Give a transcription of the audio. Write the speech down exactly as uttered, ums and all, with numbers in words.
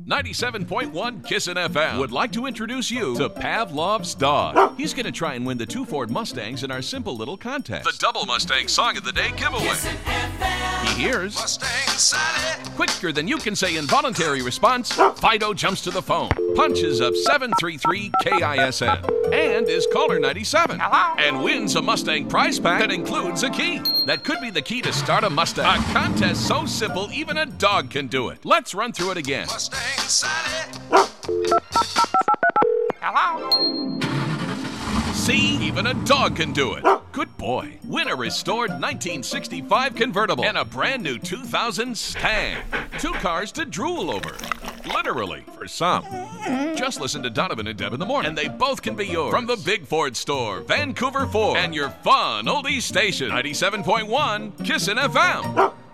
ninety-seven point one Kissin' F M would like to introduce you to Pavlov's dog. He's going to try and win the two Ford Mustangs in our simple little contest. The Double Mustang Song of the Day giveaway. He hears Mustang Sally. Quicker than you can say involuntary response, Fido jumps to the phone, punches up seven three three K I S N, and is caller ninety-seven. Hello? And wins a Mustang prize pack that includes a key. That could be the key to start a Mustang. A contest so simple, even a dog can do it. Let's run through it again. Mustang Sally. Hello? See, even a dog can do it. Good boy. Win a restored nineteen sixty-five convertible and a brand new two thousand Stang. Two cars to drool over. Literally, for some. Just listen to Donovan and Deb in the morning, and they both can be yours. From the Big Ford Store, Vancouver Ford, and your fun oldies station, ninety-seven point one Kissin' F M.